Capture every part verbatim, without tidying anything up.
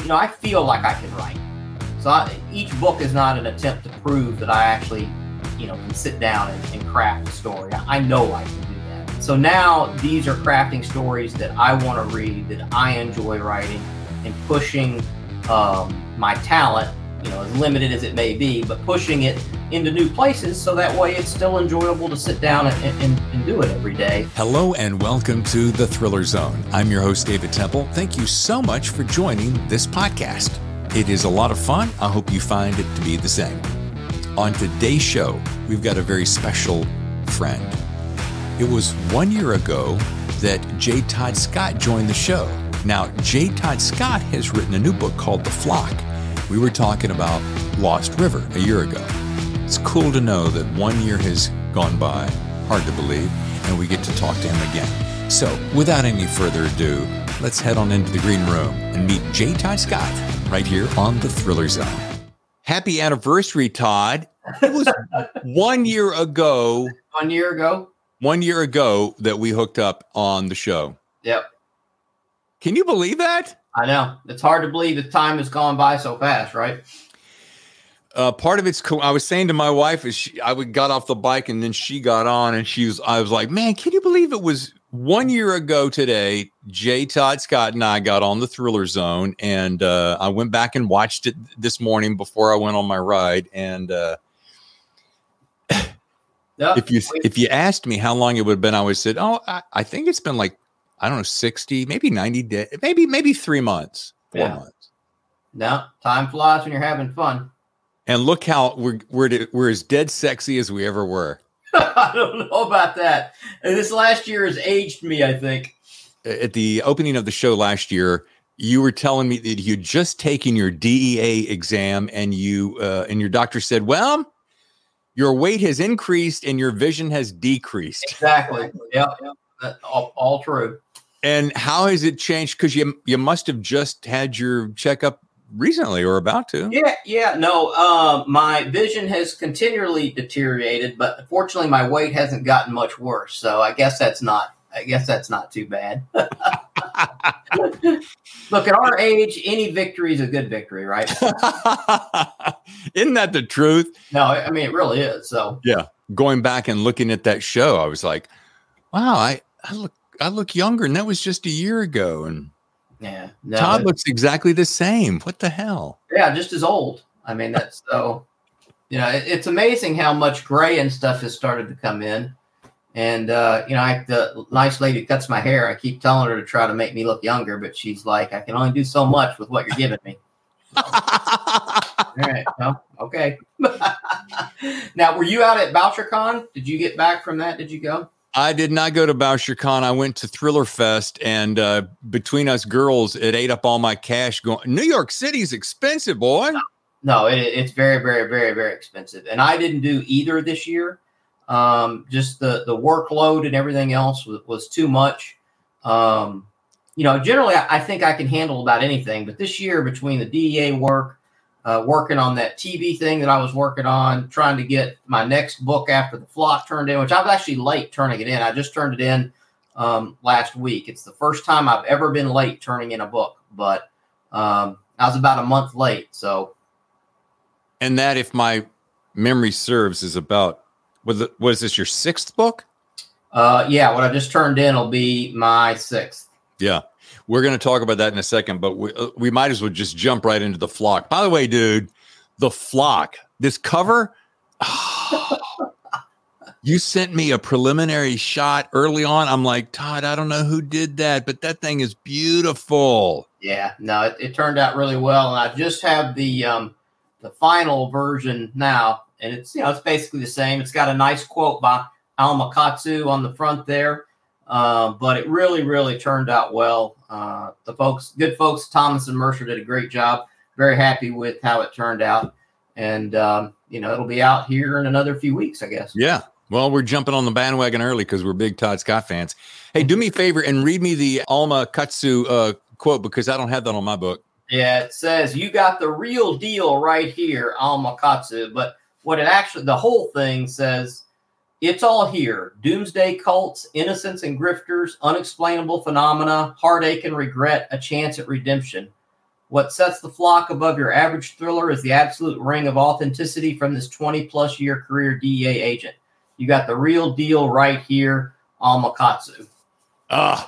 you know, I feel like I can write. So I, each book is not an attempt to prove that I actually, you know, can sit down and, and craft a story. I know I can do that. So now these are crafting stories that I want to read, that I enjoy writing, and pushing um, my talent, you know, as limited as it may be, but pushing it into new places so that way it's still enjoyable to sit down and, and, and do it every day. Hello and welcome to The Thriller Zone. I'm your host, David Temple. Thank you so much for joining this podcast. It is a lot of fun. I hope you find it to be the same. On today's show, we've got a very special friend. It was one year ago that J. Todd Scott joined the show. Now, J. Todd Scott has written a new book called The Flock. We were talking about Lost River a year ago. It's cool to know that one year has gone by, hard to believe, and we get to talk to him again. So, without any further ado, let's head on into the green room and meet J. Todd Scott right here on The Thriller Zone. Happy anniversary, Todd. It was one year ago. One year ago? One year ago that we hooked up on the show. Yep. Can you believe that? I know. It's hard to believe the time has gone by so fast, right? Uh, part of it's cool. I was saying to my wife as she, I would got off the bike and then she got on and she was, I was like, man, can you believe it was one year ago today, J. Todd Scott and I got on the Thriller Zone, and uh, I went back and watched it this morning before I went on my ride. And uh, yep. if you if you asked me how long it would have been, I would have said, oh, I, I think it's been like, I don't know, sixty, maybe ninety days, maybe maybe three months, four yeah. months. No, time flies when you're having fun. And look how we're we're we're as dead sexy as we ever were. I don't know about that. This last year has aged me, I think. At the opening of the show last year, you were telling me that you'd just taken your D E A exam, and you uh, and your doctor said, "Well, your weight has increased and your vision has decreased." Exactly. Yeah, yep. all, all true. And how has it changed? Because you you must have just had your checkup recently or about to. Yeah, yeah. No, uh, my vision has continually deteriorated, but fortunately my weight hasn't gotten much worse. So I guess that's not, I guess that's not too bad. Look, at our age, any victory is a good victory, right? Isn't that the truth? No, I mean, it really is. So yeah, going back and looking at that show, I was like, wow, I, I look, I look younger, and that was just a year ago. And yeah, no, Todd looks exactly the same. What the hell? Yeah, just as old. I mean, that's so, you know, it, it's amazing how much gray and stuff has started to come in. And, uh, you know, I, the nice lady who cuts my hair, I keep telling her to try to make me look younger, but she's like, I can only do so much with what you're giving me. So, all right. Well, okay. Now, were you out at BoucherCon? Did you get back from that? Did you go? I did not go to BoucherCon. I went to Thriller Fest, and uh, between us girls, it ate up all my cash. Going, New York City's expensive, boy. No, no it, it's very, very, very, very expensive. And I didn't do either this year. Um, just the, the workload and everything else was, was too much. Um, you know, generally, I, I think I can handle about anything. But this year, between the D E A work, Uh, working on that T V thing that I was working on, trying to get my next book after The Flock turned in, which I was actually late turning it in. I just turned it in um, last week. It's the first time I've ever been late turning in a book, but um, I was about a month late. So, and that, if my memory serves, is about, was it, was this your sixth book? Uh, yeah, what I just turned in will be my sixth. Yeah. We're going to talk about that in a second, but we, uh, we might as well just jump right into The Flock. By the way, dude, The Flock, this cover, oh, you sent me a preliminary shot early on. I'm like, Todd, I don't know who did that, but that thing is beautiful. Yeah, no, it, it turned out really well. And I just have the, um, the final version now, and it's, you know, it's basically the same. It's got a nice quote by Alma Katsu on the front there. Uh, but it really, really turned out well. Uh, the folks, good folks, Thomas and Mercer did a great job. Very happy with how it turned out. And, um, you know, it'll be out here in another few weeks, I guess. Yeah. Well, we're jumping on the bandwagon early because we're big Todd Scott fans. Hey, do me a favor and read me the Alma Katsu uh, quote, because I don't have that on my book. Yeah, it says, "You got the real deal right here, Alma Katsu." But what it actually, the whole thing says, "It's all here. Doomsday cults, innocents and grifters, unexplainable phenomena, heartache and regret, a chance at redemption. What sets the flock above your average thriller is the absolute ring of authenticity from this twenty plus year career D E A agent. You got the real deal right here, Alma Katsu. Ah,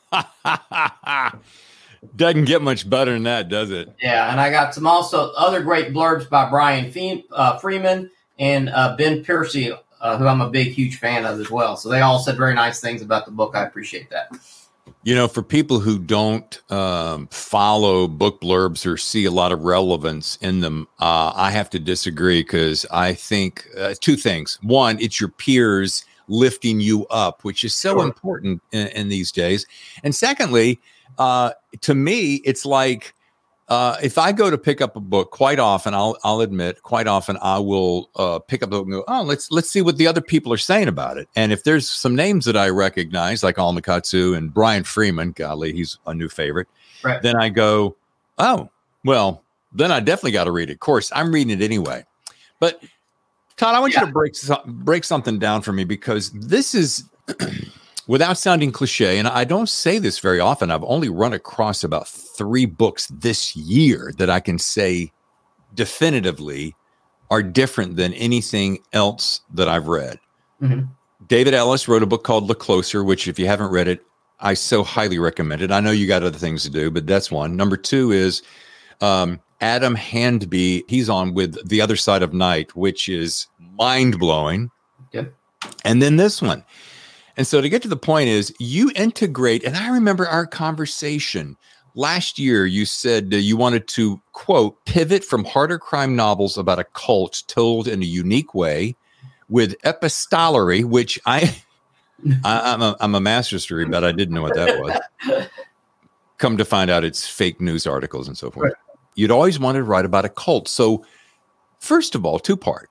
doesn't get much better than that, does it? Yeah, and I got some also other great blurbs by Brian Fee- uh, Freeman and uh, Ben Piercy, uh, who I'm a big, huge fan of as well. So they all said very nice things about the book. I appreciate that. You know, for people who don't um, follow book blurbs or see a lot of relevance in them, uh, I have to disagree because I think uh, two things. One, it's your peers lifting you up, which is so Sure. important in, in these days. And secondly, uh, to me, it's like uh, if I go to pick up a book, quite often, I'll I'll admit, quite often I will uh, pick up a book and go, oh, let's let's see what the other people are saying about it. And if there's some names that I recognize, like Alma Katsu and Brian Freeman, golly, he's a new favorite, Right. then I go, oh, well, then I definitely got to read it. Of course, I'm reading it anyway. But Todd, I want Yeah. you to break so- break something down for me because this is, without sounding cliche, and I don't say this very often, I've only run across about three books this year that I can say definitively are different than anything else that I've read. Mhm. David Ellis wrote a book called Look Closer, which if you haven't read it, I so highly recommend it. I know you got other things to do, but that's one. Number two is um, Adam Handby. He's on with The Other Side of Night, which is mind-blowing. Yep. And then this one. And so to get to the point is you integrate, and I remember our conversation last year, you said uh, you wanted to, quote, pivot from harder crime novels about a cult told in a unique way with epistolary, which I, I I'm, a, I'm a master's degree, but I didn't know what that was. Come to find out it's fake news articles and so forth. Right. You'd always wanted to write about a cult. So first of all, two part,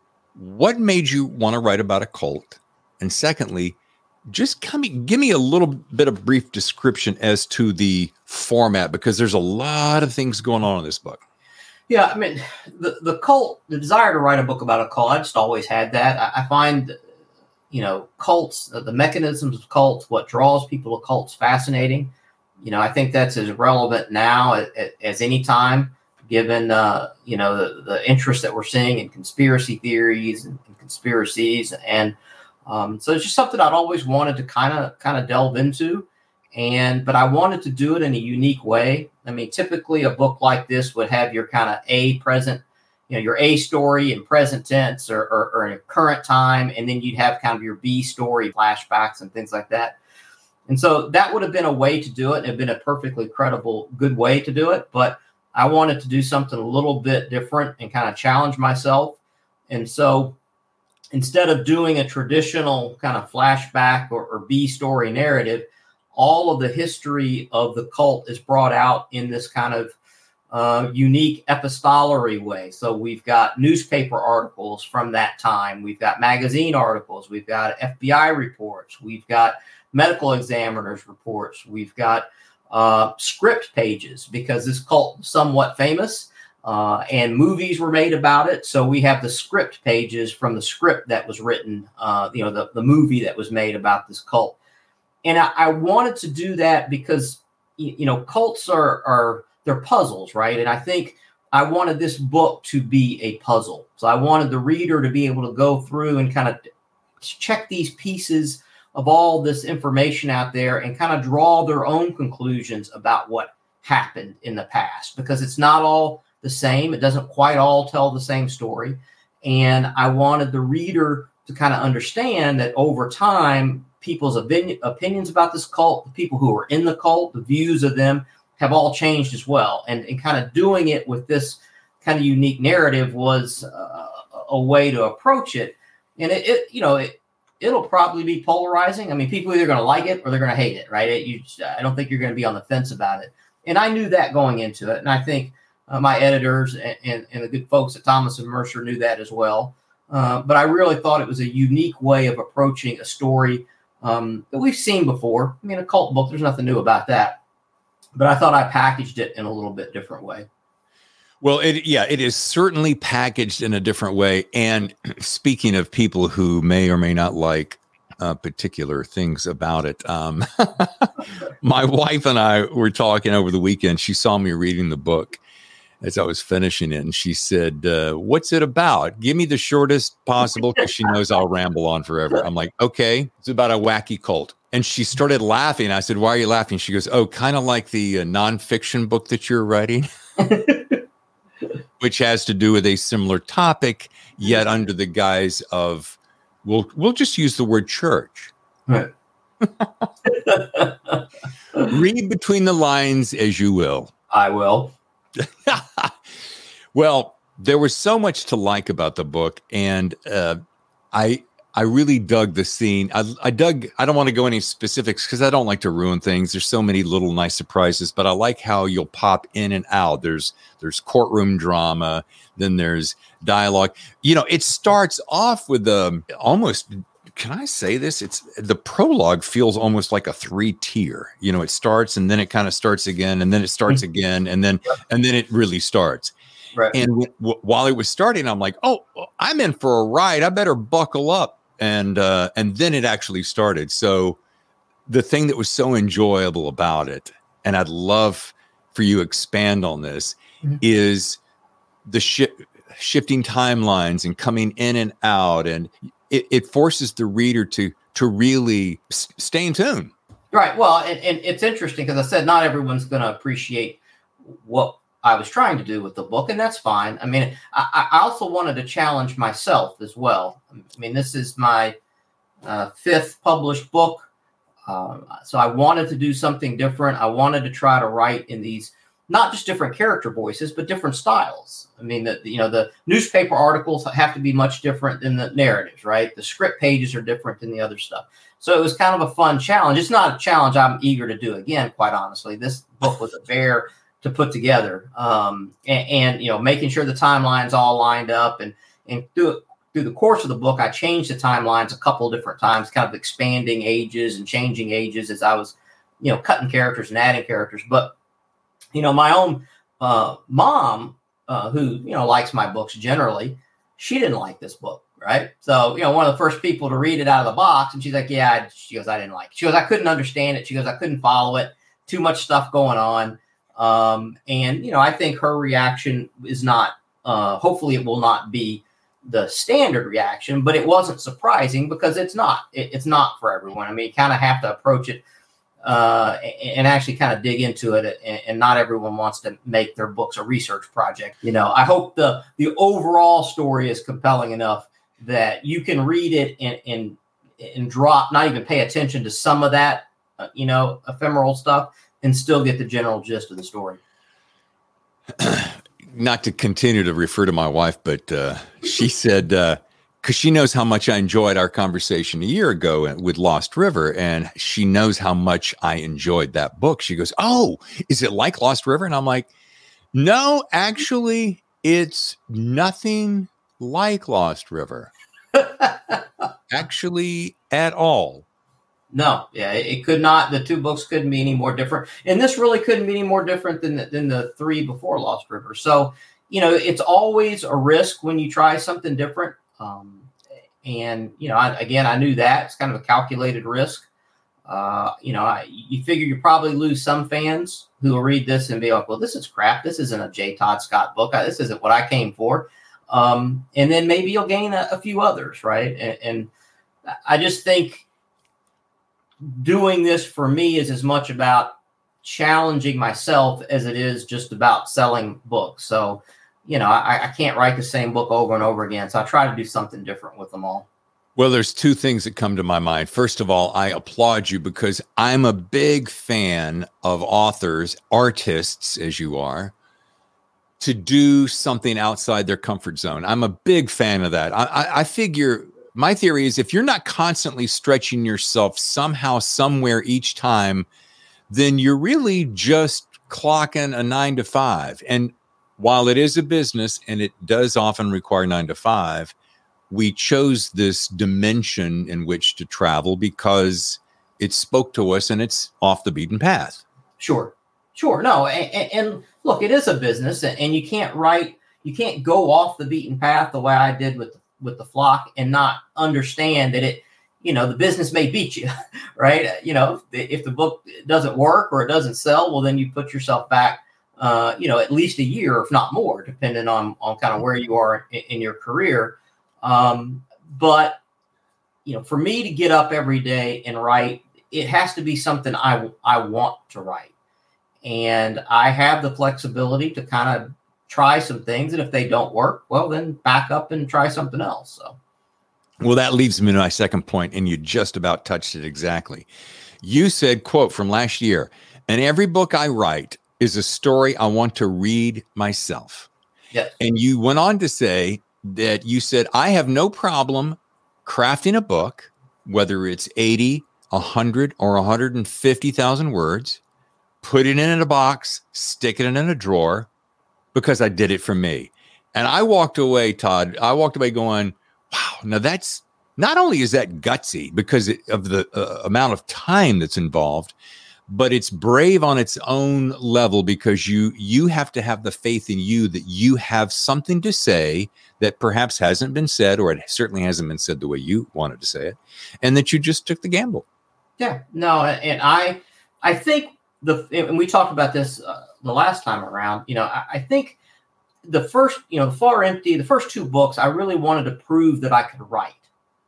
what made you want to write about a cult? And secondly, just come, give me a little bit of brief description as to the format, because there's a lot of things going on in this book. Yeah, I mean, the, the cult, the desire to write a book about a cult, I just always had that. I, I find, you know, cults, the mechanisms of cults, what draws people to cults fascinating. You know, I think that's as relevant now as, as any time, given, uh, you know, the, the interest that we're seeing in conspiracy theories and, and conspiracies. And um, so it's just something I'd always wanted to kind of kind of delve into. And but I wanted to do it in a unique way. I mean, typically a book like this would have your kind of A present, you know, your A story in present tense or, or, or in current time. And then you'd have kind of your B story, flashbacks and things like that. And so that would have been a way to do it. It had been a perfectly credible, good way to do it. But I wanted to do something a little bit different and kind of challenge myself. And so instead of doing a traditional kind of flashback or, or B story narrative, all of the history of the cult is brought out in this kind of uh, unique epistolary way. So we've got newspaper articles from that time. We've got magazine articles. We've got F B I reports. We've got medical examiners reports. We've got uh, script pages because this cult was somewhat famous uh, and movies were made about it. So we have the script pages from the script that was written, uh, you know, the, the movie that was made about this cult. And I, I wanted to do that because, you, you know, cults are, are, they're puzzles, right? And I think I wanted this book to be a puzzle. So I wanted the reader to be able to go through and kind of check these pieces of all this information out there and kind of draw their own conclusions about what happened in the past, because it's not all the same. It doesn't quite all tell the same story. And I wanted the reader to kind of understand that over time, people's opinion, opinions about this cult, the people who are in the cult, the views of them have all changed as well. And, and kind of doing it with this kind of unique narrative was uh, a way to approach it. And it, it you know, it, it'll probably be polarizing. I mean, people are either going to like it or they're going to hate it, right? It, you, I don't think you're going to be on the fence about it. And I knew that going into it. And I think uh, my editors and, and, and the good folks at Thomas and Mercer knew that as well. Uh, but I really thought it was a unique way of approaching a story um, that we've seen before. I mean, a cult book, there's nothing new about that. But I thought I packaged it in a little bit different way. Well, it, yeah, it is certainly packaged in a different way. And speaking of people who may or may not like uh, particular things about it. Um, my wife and I were talking over the weekend. She saw me reading the book as I was finishing it, and she said, uh, what's it about? Give me the shortest possible, because she knows I'll ramble on forever. I'm like, okay, it's about a wacky cult. And she started laughing. I said, why are you laughing? She goes, oh, kind of like the uh, nonfiction book that you're writing, which has to do with a similar topic, yet under the guise of, we'll, we'll just use the word church. Right. Read between the lines as you will. I will. Well, there was so much to like about the book, and uh, I I really dug the scene. I, I dug. I don't want to go any specifics because I don't like to ruin things. There's so many little nice surprises, but I like how you'll pop in and out. There's there's courtroom drama, then there's dialogue. You know, it starts off with the almost. Can I say this? It's the prologue feels almost like a three tier. You know, it starts and then it kind of starts again, and then it starts again, and then and then it really starts. Right. And w- w- while it was starting, I'm like, oh, I'm in for a ride. I better buckle up. And uh, and then it actually started. So the thing that was so enjoyable about it, and I'd love for you to expand on this, mm-hmm. is the shi- shifting timelines and coming in and out, and It, it forces the reader to to really s- stay in tune. Right. Well, and, and it's interesting because I said not everyone's going to appreciate what I was trying to do with the book, and that's fine. I mean, I, I also wanted to challenge myself as well. I mean, this is my uh, fifth published book, uh, so I wanted to do something different. I wanted to try to write in these not just different character voices, but different styles. I mean, the, you know, the newspaper articles have to be much different than the narratives, right? The script pages are different than the other stuff. So it was kind of a fun challenge. It's not a challenge I'm eager to do again, quite honestly. This book was a bear to put together. Um, and, and, you know, making sure the timelines all lined up. And, and through, through the course of the book, I changed the timelines a couple of different times, kind of expanding ages and changing ages as I was, you know, cutting characters and adding characters. But you know, my own uh, mom, uh, who, you know, likes my books generally, she didn't like this book, right? So, you know, one of the first people to read it out of the box, and she's like, yeah, I, she goes, I didn't like it. She goes, I couldn't understand it. She goes, I couldn't follow it. Too much stuff going on. Um, and, you know, I think her reaction is not, uh, hopefully it will not be the standard reaction, but it wasn't surprising because it's not. It, it's not for everyone. I mean, you kind of have to approach it Uh, and actually kind of dig into it, and, and not everyone wants to make their books a research project. You know, I hope the the overall story is compelling enough that you can read it and and, and drop, not even pay attention to some of that, uh, you know, ephemeral stuff, and still get the general gist of the story. Not to continue to refer to my wife, but uh, she said, uh, because she knows how much I enjoyed our conversation a year ago with Lost River, and she knows how much I enjoyed that book. She goes, oh, is it like Lost River? And I'm like, no, actually, it's nothing like Lost River. Actually, at all. No, yeah, it, it could not. The two books couldn't be any more different. And this really couldn't be any more different than the, than the three before Lost River. So, you know, it's always a risk when you try something different. Um, and, you know, I, again, I knew that it's kind of a calculated risk. Uh, you know, I, you figure you probably lose some fans who will read this and be like, well, this is crap. This isn't a J. Todd Scott book. I, this isn't what I came for. Um, and then maybe you'll gain a, a few others. Right. And, and I just think doing this for me is as much about challenging myself as it is just about selling books. So, you know, I, I can't write the same book over and over again. So I try to do something different with them all. Well, there's two things that come to my mind. First of all, I applaud you because I'm a big fan of authors, artists, as you are, to do something outside their comfort zone. I'm a big fan of that. I, I, I figure my theory is if you're not constantly stretching yourself somehow, somewhere each time, then you're really just clocking a nine to five. And while it is a business and it does often require nine to five, we chose this dimension in which to travel because it spoke to us and it's off the beaten path. Sure. Sure. No. And, and look, it is a business and you can't write, you can't go off the beaten path the way I did with, with the Flock and not understand that it, you know, the business may beat you, right? You know, if, if the book doesn't work or it doesn't sell, well, then you put yourself back, uh, you know, at least a year, if not more, depending on, on kind of where you are in, in your career. Um, but, you know, for me to get up every day and write, it has to be something I, I want to write. And I have the flexibility to kind of try some things. And if they don't work, well, then back up and try something else. So. Well, that leads me to my second point, and you just about touched it exactly. You said, quote, from last year, and every book I write is a story I want to read myself. Yes. And you went on to say that you said, I have no problem crafting a book, whether it's eighty, one hundred, or one hundred fifty thousand words, put it in a box, stick it in a drawer, because I did it for me. And I walked away, Todd, I walked away going, wow, now that's, not only is that gutsy because of the uh, amount of time that's involved, but it's brave on its own level because you you have to have the faith in you that you have something to say that perhaps hasn't been said, or it certainly hasn't been said the way you wanted to say it, and that you just took the gamble. Yeah, no, and I I think the, and we talked about this uh, the last time around, you know, I, I think the first, you know, Far Empty, the first two books, I really wanted to prove that I could write.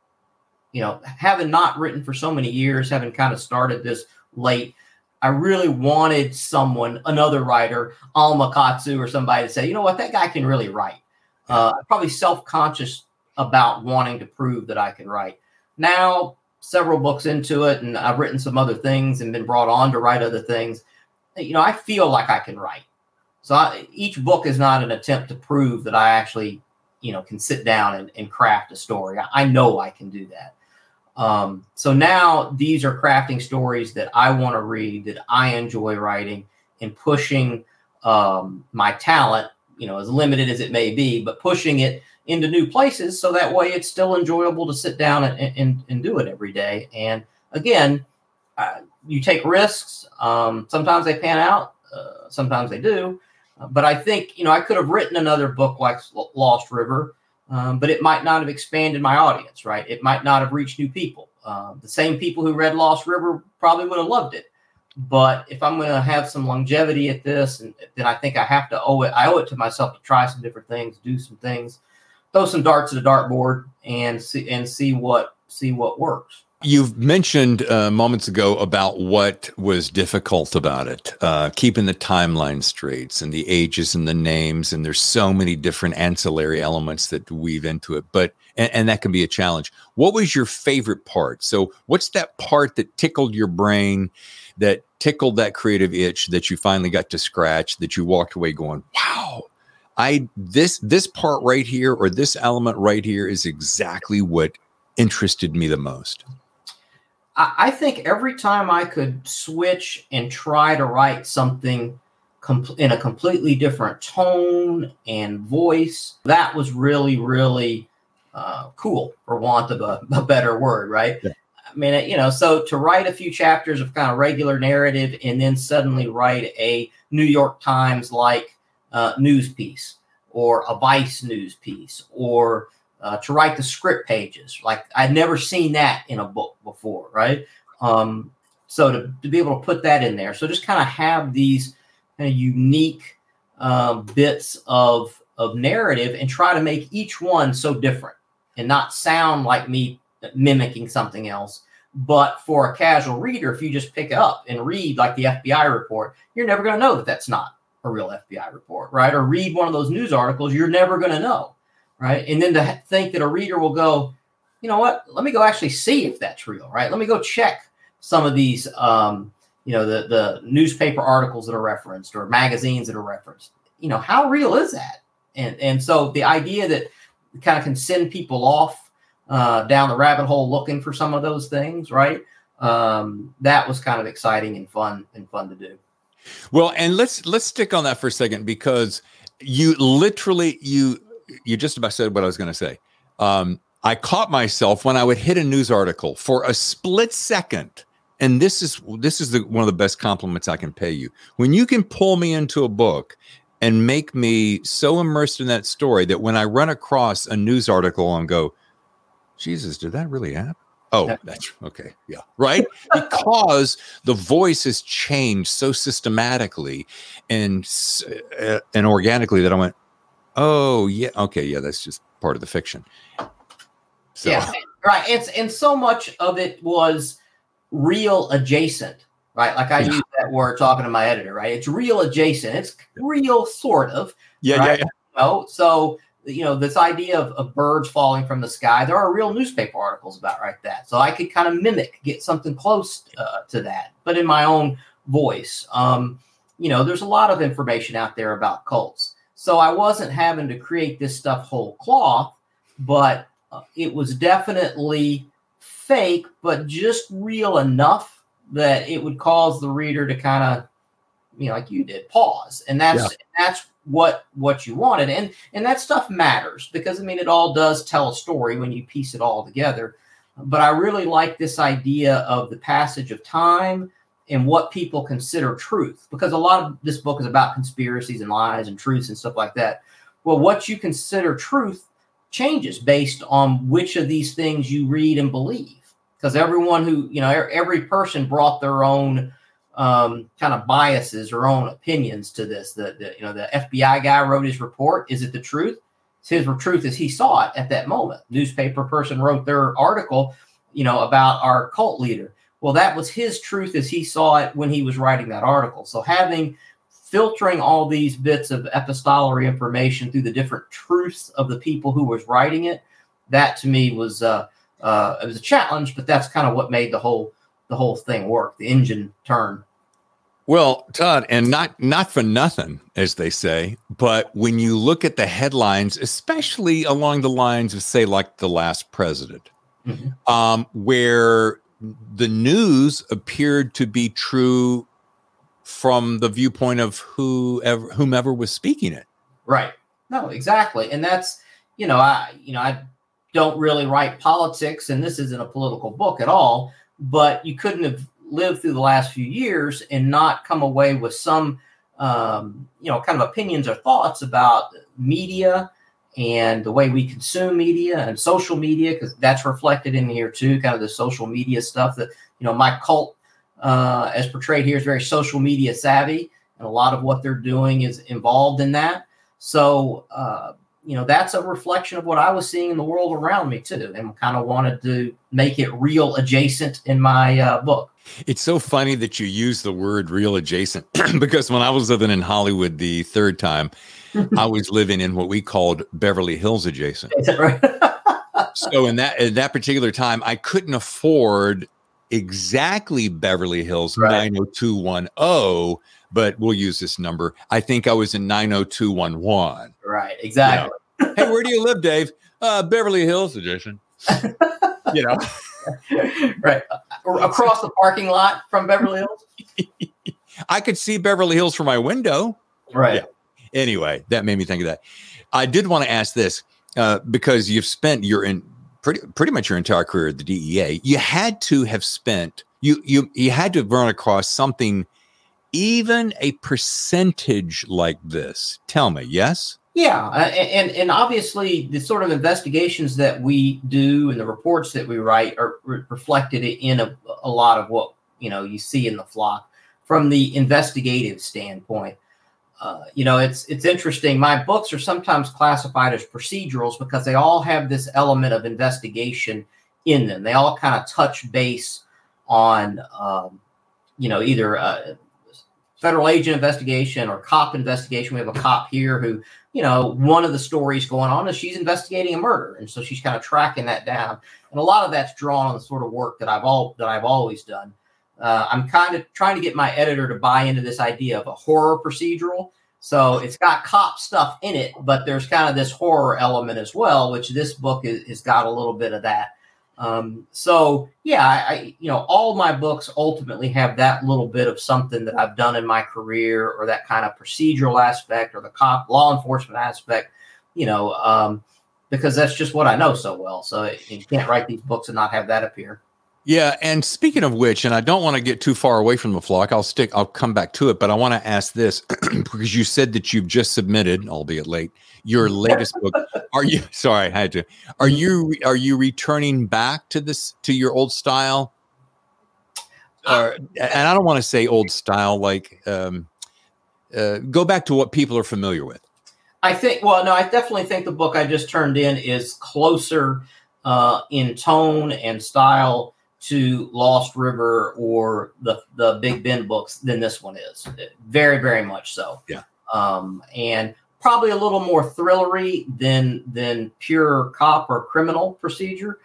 You know, having not written for so many years, having kind of started this late, I really wanted someone, another writer, Alma Katsu or somebody to say, you know what, that guy can really write. Uh, I'm probably self-conscious about wanting to prove that I can write. Now, several books into it, and I've written some other things and been brought on to write other things. You know, I feel like I can write. So I, each book is not an attempt to prove that I actually, you know, can sit down and, and craft a story. I, I know I can do that. Um, so now these are crafting stories that I want to read, that I enjoy writing, and pushing um, my talent, you know, as limited as it may be, but pushing it into new places so that way it's still enjoyable to sit down and, and, and do it every day. And again, uh, you take risks. Um, sometimes they pan out. Uh, sometimes they do. Uh, but I think, you know, I could have written another book like Lost River, um, but it might not have expanded my audience, right? It might not have reached new people. Uh, the same people who read Lost River probably would have loved it. But if I'm going to have some longevity at this, and then I think I have to owe it. I owe it to myself to try some different things, do some things, throw some darts at a dartboard, and see and see what see what works. You've mentioned uh, moments ago about what was difficult about it, uh, keeping the timeline straight and the ages and the names, and there's so many different ancillary elements that weave into it. But and, and that can be a challenge. What was your favorite part? So, what's that part that tickled your brain, that tickled that creative itch that you finally got to scratch, that you walked away going, "Wow, I this this part right here, or this element right here, is exactly what interested me the most"? I think every time I could switch and try to write something com- in a completely different tone and voice, that was really, really uh, cool, for want of a, a better word, right? Yeah. I mean, you know, so to write a few chapters of kind of regular narrative and then suddenly write a New York Times like uh, news piece, or a Vice news piece, or Uh, to write the script pages. Like, I'd never seen that in a book before, right? Um, so to, to be able to put that in there. So just kind of have these kind of unique um, bits of, of narrative and try to make each one so different and not sound like me mimicking something else. But for a casual reader, if you just pick it up and read like the F B I report, you're never going to know that that's not a real F B I report, right? Or read one of those news articles, you're never going to know. Right. And then to think that a reader will go, you know what, let me go actually see if that's real. Right. Let me go check some of these, um, you know, the, the newspaper articles that are referenced, or magazines that are referenced. You know, how real is that? And and so the idea that kind of can send people off uh, down the rabbit hole looking for some of those things. Right. Um, that was kind of exciting and fun and fun to do. Well, and let's let's stick on that for a second, because you literally you. You just about said what I was going to say. Um, I caught myself when I would hit a news article for a split second. And this is this is the, one of the best compliments I can pay you. When you can pull me into a book and make me so immersed in that story that when I run across a news article and go, Jesus, did that really happen? Oh, that's okay. Yeah. Right. Because the voice has changed so systematically and, uh, and organically that I went, oh, yeah. Okay. Yeah. That's just part of the fiction. So. Yeah. Right. It's, and so much of it was real adjacent, right? Like I yeah. use that word talking to my editor, right? It's real adjacent. It's real sort of. Yeah. Right? Yeah. yeah. You know, so, you know, this idea of, of birds falling from the sky, there are real newspaper articles about right that. So I could kind of mimic, get something close uh, to that, but in my own voice. Um, you know, there's a lot of information out there about cults. So I wasn't having to create this stuff whole cloth, but uh, it was definitely fake, but just real enough that it would cause the reader to kind of, you know, like you did, pause. And that's, yeah. that's, what what you wanted. And and that stuff matters because, I mean, it all does tell a story when you piece it all together. But I really like this idea of the passage of time and what people consider truth, because a lot of this book is about conspiracies and lies and truths and stuff like that. Well, what you consider truth changes based on which of these things you read and believe, because everyone who, you know, every person brought their own Um, kind of biases or own opinions to this. The, the you know the F B I guy wrote his report. Is it the truth? It's his truth as he saw it at that moment. Newspaper person wrote their article, you know, about our cult leader. Well, that was his truth as he saw it when he was writing that article. So having filtering all these bits of epistolary information through the different truths of the people who was writing it, that to me was uh, uh, it was a challenge. But that's kind of what made the whole the whole thing work. The engine turned. Well, Todd, and not not for nothing, as they say, but when you look at the headlines, especially along the lines of, say, like The Last President, mm-hmm. um, where the news appeared to be true from the viewpoint of whoever, whomever was speaking it. Right. No, exactly. And that's, you know, I, you know, I don't really write politics, and this isn't a political book at all, but you couldn't have lived through the last few years and not come away with some, um, you know, kind of opinions or thoughts about media and the way we consume media and social media, because that's reflected in here too, kind of the social media stuff that, you know, my cult, uh, as portrayed here, is very social media savvy, and a lot of what they're doing is involved in that. So, uh, you know, that's a reflection of what I was seeing in the world around me too, and kind of wanted to make it real adjacent in my uh, book. It's so funny that you use the word real adjacent because when I was living in Hollywood the third time, I was living in what we called Beverly Hills adjacent. Is that right? So in that, in that particular time, I couldn't afford exactly Beverly Hills right. nine oh two one oh, but we'll use this number. I think I was in nine oh two one one. Right, exactly. You know, hey, where do you live, Dave? Uh, Beverly Hills adjacent. You know, right across the parking lot from Beverly Hills. I could see Beverly Hills from my window. Right. Yeah. Anyway, that made me think of that. I did want to ask this uh, because you've spent your in pretty pretty much your entire career at the D E A. You had to have spent you you you had to have run across something, even a percentage like this. Tell me, yes. Yeah, uh, and and obviously the sort of investigations that we do and the reports that we write are re- reflected in a, a lot of what, you know, you see in The Flock from the investigative standpoint. Uh, you know, it's it's interesting. My books are sometimes classified as procedurals because they all have this element of investigation in them. They all kind of touch base on, um, you know, either a federal agent investigation or cop investigation. We have a cop here who, you know, one of the stories going on is she's investigating a murder, and so she's kind of tracking that down. And a lot of that's drawn on the sort of work that I've all that I've always done. Uh, I'm kind of trying to get my editor to buy into this idea of a horror procedural. So it's got cop stuff in it, but there's kind of this horror element as well, which this book is, has got a little bit of that. Um, so yeah, I, I, you know, all my books ultimately have that little bit of something that I've done in my career, or that kind of procedural aspect, or the cop law enforcement aspect, you know, um, because that's just what I know so well. So you can't write these books and not have that appear. Yeah, and speaking of which, and I don't want to get too far away from the flock, I'll stick, I'll come back to it, but I want to ask this because you said that you've just submitted, albeit late, your latest book. Are you? Sorry, I had to. Are you? Are you returning back to this to your old style? Or, and I don't want to say old style, like um, uh, go back to what people are familiar with. I think. Well, no, I definitely think the book I just turned in is closer uh, in tone and style to Lost River or the the Big Bend books than this one is. Very, very much so. Yeah. Um, and probably a little more thrillery than than pure cop or criminal procedure.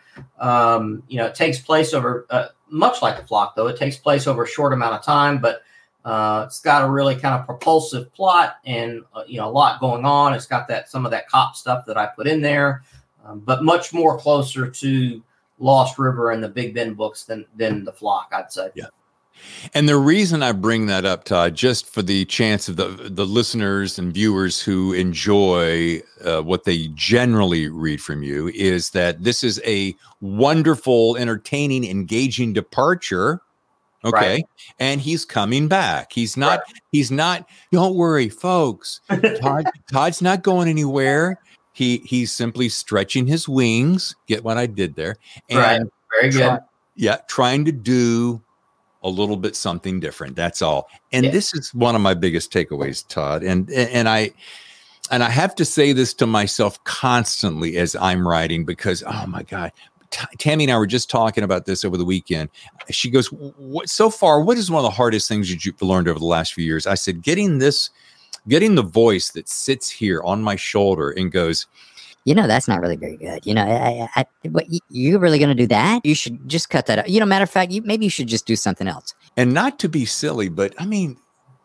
Um, you know, it takes place over uh, much like The Flock, though. It takes place over a short amount of time, but uh, it's got a really kind of propulsive plot and uh, you know, a lot going on. It's got that some of that cop stuff that I put in there, um, but much more closer to Lost River and the Big Bend books than than The Flock, I'd say. Yeah. And the reason I bring that up, Todd, just for the chance of the the listeners and viewers who enjoy uh, what they generally read from you, is that this is a wonderful, entertaining, engaging departure. Okay. Right. And he's coming back. He's not, right. he's not, don't worry, folks. Todd, Todd's not going anywhere. He he's simply stretching his wings. Get what I did there? And right. Very good. Try, yeah. Trying to do a little bit something different. That's all. And yeah. This is one of my biggest takeaways, Todd. And and I and I have to say this to myself constantly as I'm writing, because oh my God, T- Tammy and I were just talking about this over the weekend. She goes, "What so far? What is one of the hardest things that you've learned over the last few years?" I said, "Getting this." Getting the voice that sits here on my shoulder and goes, you know, that's not really very good. You know, I, I, I, what, you, you're really going to do that? You should just cut that out. You know, matter of fact, you, maybe you should just do something else. And not to be silly, but I mean,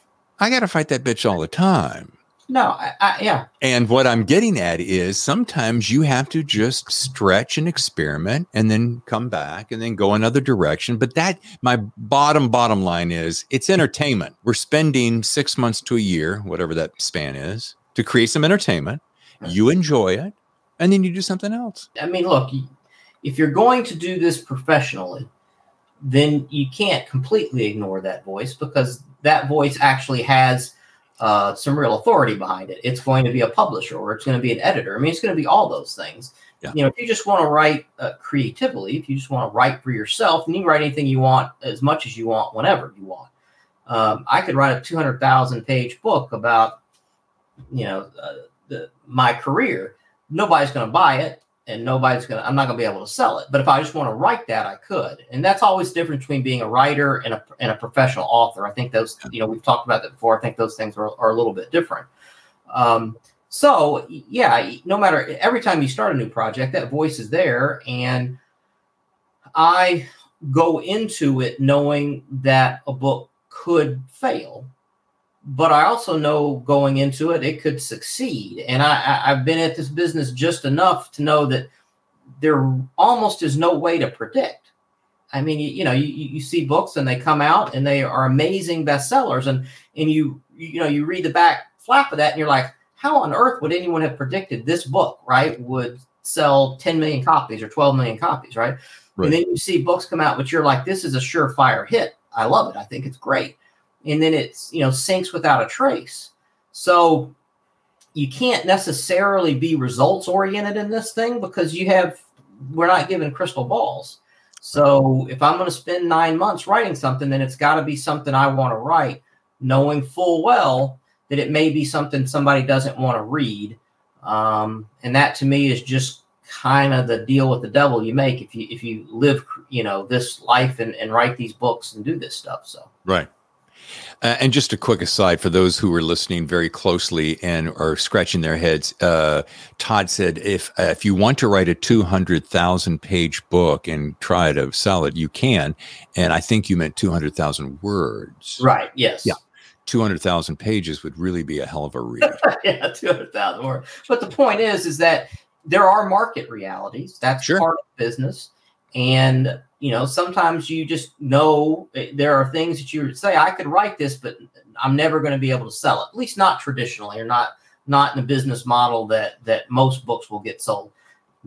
I got to fight that bitch all the time. No, I, I, yeah. And what I'm getting at is sometimes you have to just stretch and experiment and then come back and then go another direction. But that, my bottom, bottom line is it's entertainment. We're spending six months to a year, whatever that span is, to create some entertainment. You enjoy it, and then you do something else. I mean, look, if you're going to do this professionally, then you can't completely ignore that voice, because that voice actually has Uh, some real authority behind it. It's going to be a publisher, or it's going to be an editor. I mean, it's going to be all those things. Yeah. You know, if you just want to write uh, creatively, if you just want to write for yourself, then you can write anything you want as much as you want, whenever you want. Um, I could write a two hundred thousand page book about, you know, uh, the, my career. Nobody's going to buy it, and nobody's going to, I'm not going to be able to sell it. But if I just want to write that, I could. And that's always the difference between being a writer and a, and a professional author. I think those, you know, we've talked about that before. I think those things are, are a little bit different. Um, so, yeah, no matter, every time you start a new project, that voice is there. And I go into it knowing that a book could fail. But I also know going into it, it could succeed. And I, I, I've been at this business just enough to know that there almost is no way to predict. I mean, you, you know, you, you see books and they come out and they are amazing bestsellers. And, and you, you know, you read the back flap of that and you're like, how on earth would anyone have predicted this book, right, would sell ten million copies or twelve million copies, right? right? And then you see books come out, but you're like, this is a surefire hit. I love it. I think it's great. And then it's, you know, sinks without a trace. So you can't necessarily be results oriented in this thing, because you have, we're not given crystal balls. So if I'm going to spend nine months writing something, then it's got to be something I want to write, knowing full well that it may be something somebody doesn't want to read. Um, and that to me is just kind of the deal with the devil you make if you, if you live, you know, this life and, and write these books and do this stuff. So, right. Uh, and just a quick aside for those who are listening very closely and are scratching their heads, uh, Todd said, if uh, if you want to write a two hundred thousand page book and try to sell it, you can. And I think you meant two hundred thousand words. Right. Yes. Yeah. two hundred thousand pages would really be a hell of a read. Yeah, two hundred thousand words. But the point is, is that there are market realities. That's sure. part of business. And, you know, sometimes you just know there are things that you would say, I could write this, but I'm never going to be able to sell it, at least not traditionally, or not not in a business model that that most books will get sold.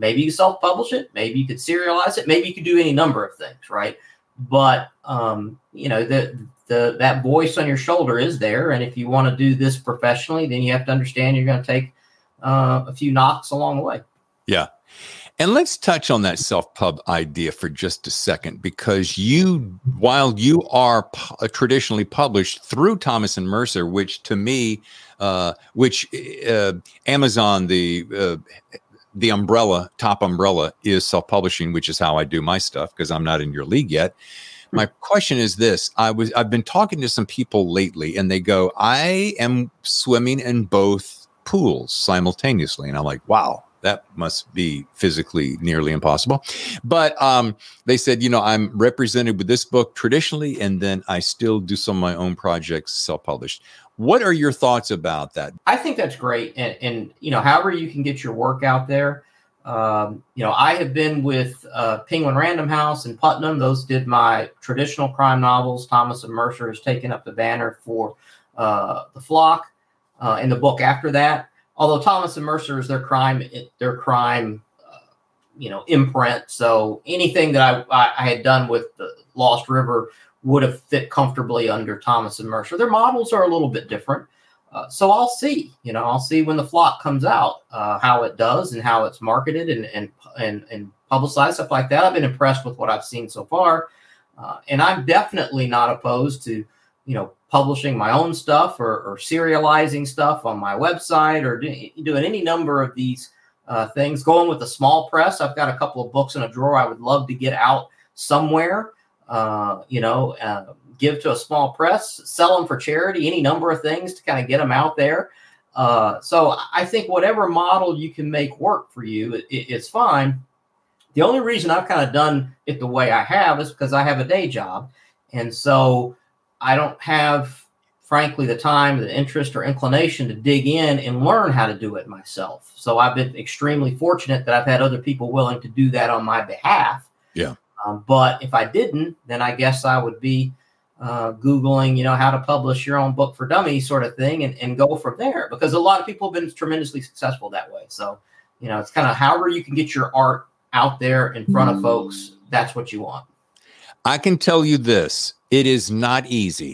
maybe you self-publish it, maybe you could serialize it, maybe you could do any number of things, right? But um, you know, the the that voice on your shoulder is there, and if you want to do this professionally, then you have to understand you're going to take uh, a few knocks along the way. Yeah. And let's touch on that self-pub idea for just a second, because you, while you are pu- traditionally published through Thomas and Mercer, which to me, uh, which uh, Amazon, the uh, the umbrella, top umbrella is self-publishing, which is how I do my stuff because I'm not in your league yet. My question is this: I was I've been talking to some people lately, and they go, "I am swimming in both pools simultaneously," and I'm like, "Wow." That must be physically nearly impossible. But um, they said, you know, I'm represented with this book traditionally, and then I still do some of my own projects self-published. What are your thoughts about that? I think that's great. And, and you know, however you can get your work out there. Um, you know, I have been with uh, Penguin Random House in Putnam. Those did my traditional crime novels. Thomas and Mercer has taken up the banner for uh, The Flock uh, and the book after that. Although Thomas and Mercer is their crime, their crime, uh, you know, imprint. So anything that I, I, I had done with the Lost River would have fit comfortably under Thomas and Mercer. Their models are a little bit different. Uh, so I'll see, you know, I'll see when The Flock comes out, uh, how it does and how it's marketed and, and, and, and publicized, stuff like that. I've been impressed with what I've seen so far. Uh, and I'm definitely not opposed to, you know, publishing my own stuff or, or serializing stuff on my website or do, doing any number of these uh, things. Going with a small press. I've got a couple of books in a drawer I would love to get out somewhere, uh, you know, uh, give to a small press, sell them for charity, any number of things to kind of get them out there. Uh, so I think whatever model you can make work for you, it, it's fine. The only reason I've kind of done it the way I have is because I have a day job. And so I don't have, frankly, the time, the interest or inclination to dig in and learn how to do it myself. So I've been extremely fortunate that I've had other people willing to do that on my behalf. Yeah. Um, but if I didn't, then I guess I would be uh, Googling, you know, how to publish your own book for dummies sort of thing and, and go from there, because a lot of people have been tremendously successful that way. So, you know, it's kind of however you can get your art out there in front of folks. That's what you want. I can tell you this. It is not easy.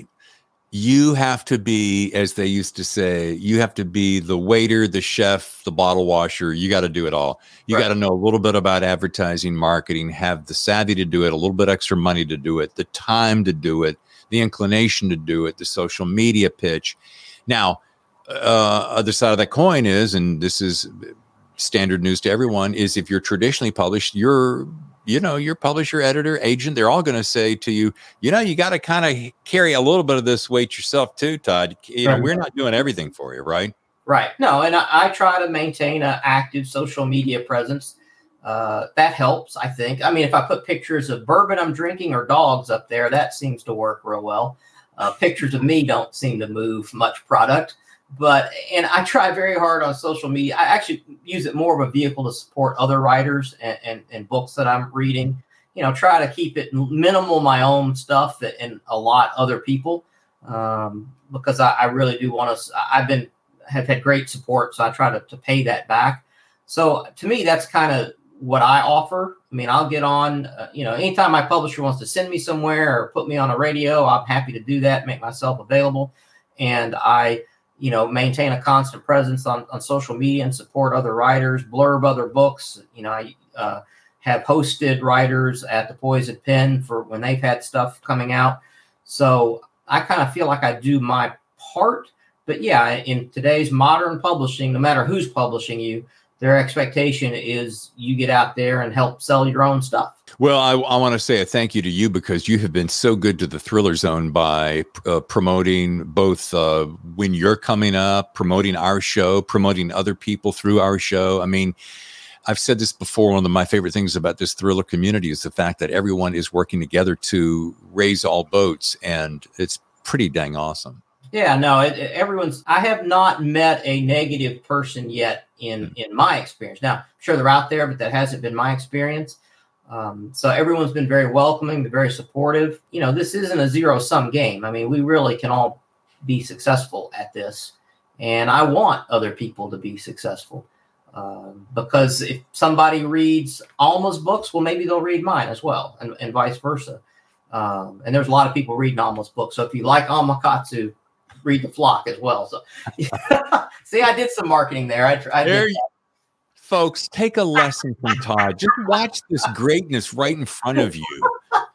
You have to be, as they used to say, you have to be the waiter, the chef, the bottle washer. You got to do it all. You Right. got to know a little bit about advertising, marketing, have the savvy to do it, a little bit extra money to do it, the time to do it, the inclination to do it, the social media pitch. Now, uh, other side of that coin is, and this is standard news to everyone, is if you're traditionally published, you're you know, your publisher, editor, agent, they're all going to say to you, you know, you got to kind of carry a little bit of this weight yourself too, Todd. You know, Right. we're not doing everything for you, right? Right. No, and I, I try to maintain an active social media presence. Uh, that helps, I think. I mean, if I put pictures of bourbon I'm drinking or dogs up there, that seems to work real well. Uh, pictures of me don't seem to move much product. But, and I try very hard on social media. I actually use it more of a vehicle to support other writers and, and, and books that I'm reading. You know, try to keep it minimal, my own stuff and a lot other people, um, because I, I really do want to, I've been, have had great support. So I try to, to pay that back. So to me, that's kind of what I offer. I mean, I'll get on, uh, you know, anytime my publisher wants to send me somewhere or put me on a radio, I'm happy to do that, make myself available. And I, you know, maintain a constant presence on, on social media and support other writers, blurb other books. You know, I uh, have hosted writers at the Poison Pen for when they've had stuff coming out. So I kind of feel like I do my part. But yeah, in today's modern publishing, no matter who's publishing you, their expectation is you get out there and help sell your own stuff. Well, I, I want to say a thank you to you because you have been so good to the Thriller Zone by uh, promoting both uh, when you're coming up, promoting our show, promoting other people through our show. I mean, I've said this before. One of my favorite things about this thriller community is the fact that everyone is working together to raise all boats, and it's pretty dang awesome. Yeah, no, it, it, everyone's, I have not met a negative person yet in, in my experience. Now, I'm sure they're out there, but that hasn't been my experience. Um, so everyone's been very welcoming, been very supportive. You know, this isn't a zero sum game. I mean, we really can all be successful at this. And I want other people to be successful. Uh, because if somebody reads Alma's books, well, maybe they'll read mine as well, and, and vice versa. Um, and there's a lot of people reading Alma's books. So if you like Alma Katsu, read The Flock as well. So see, I did some marketing there. I, I there did you, folks, take a lesson from Todd. Just watch this greatness right in front of you.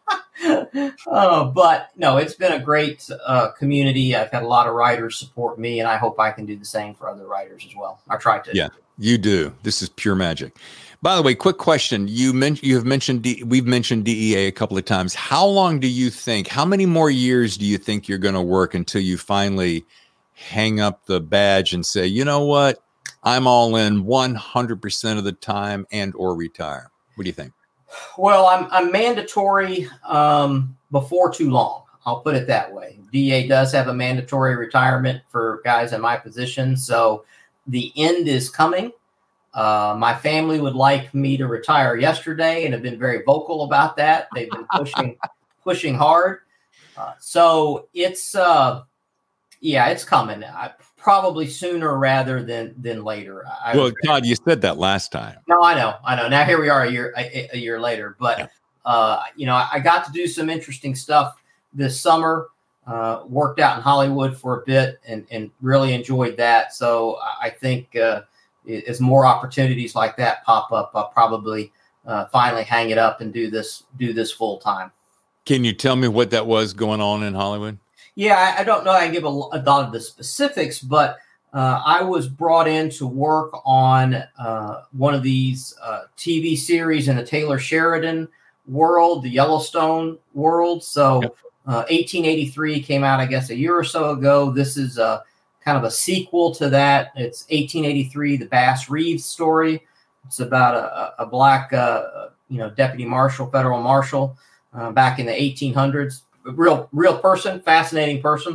uh, but no, it's been a great uh, community. I've had a lot of writers support me, and I hope I can do the same for other writers as well. I try to. Yeah, you do. This is pure magic. By the way, quick question. You mentioned you have mentioned D- we've mentioned D E A a couple of times. How long do you think? How many more years do you think you're going to work until you finally hang up the badge and say, you know what, I'm all in one hundred percent of the time, and or retire? What do you think? Well, I'm I'm mandatory um, before too long. I'll put it that way. D E A does have a mandatory retirement for guys in my position, so the end is coming. Uh, my family would like me to retire yesterday and have been very vocal about that. They've been pushing pushing hard. Uh, so it's uh, yeah, it's coming. I, probably sooner rather than than later. I well, Todd, you said that last time. No, I know, I know. Now here we are a year a, a year later, but yeah. uh, you know, I, I got to do some interesting stuff this summer. Uh, worked out in Hollywood for a bit and and really enjoyed that. So I think uh, as more opportunities like that pop up, I'll probably uh, finally hang it up and do this do this full time. Can you tell me what that was going on in Hollywood? Yeah, I, I don't know. I can give a, a lot of the specifics, but uh, I was brought in to work on uh, one of these uh, T V series in the Taylor Sheridan world, the Yellowstone world. So yep. uh, eighteen eighty-three came out, I guess, a year or so ago. This is a, kind of a sequel to that. It's eighteen eighty-three, the Bass Reeves story. It's about a, a black, uh, you know, deputy marshal, federal marshal uh, back in the eighteen hundreds. Real, real person, fascinating person.